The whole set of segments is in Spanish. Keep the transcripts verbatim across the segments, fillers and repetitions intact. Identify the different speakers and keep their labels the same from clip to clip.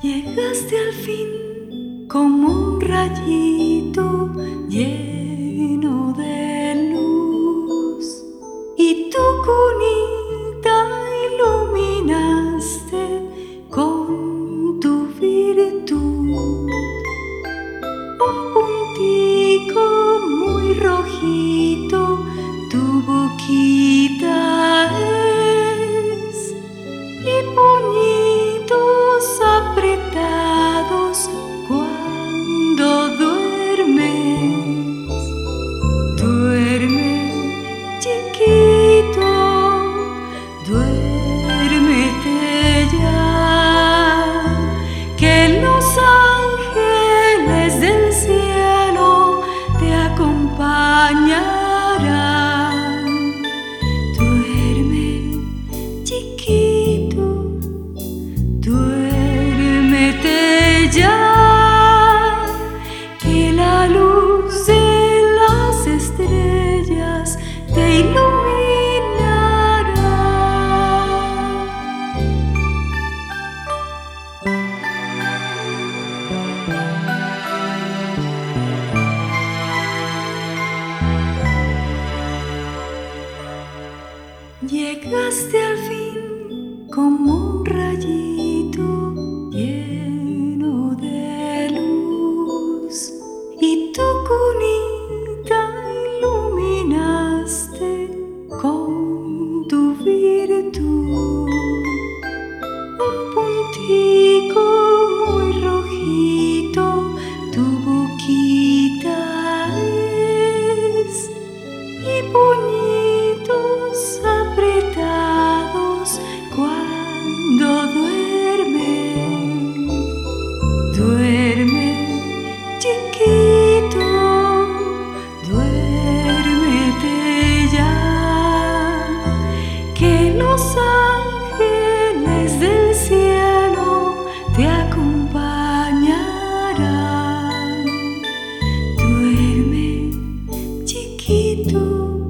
Speaker 1: Llegaste al fin como un rayito lleno de luz y tu cunita iluminaste con tu virtud. Un puntico muy rojito tu boquita es y puñitos apretados cuando duermes. Duerme, chiquito, duérmete ya, que los ángeles del cielo te acompañarán. Duerme, chiquito, duérmete ya, que la luz de las estrellas te iluminará. Llegaste al fin como un rayito lleno de luz y tu cunita iluminaste con tu virtud. Un puntico muy rojito tu boquita es y puñitos apretados cuando duermes. Duerme, chiquito, duérmete ya, que los ángeles del cielo te acompañarán. Duerme, chiquito,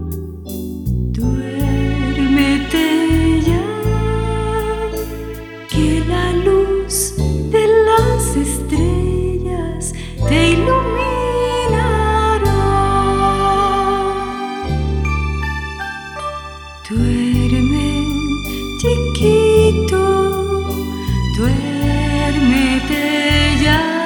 Speaker 1: duérmete ya, que la luz de las estrellas te iluminará. Duerme, chiquito, duérmete ya.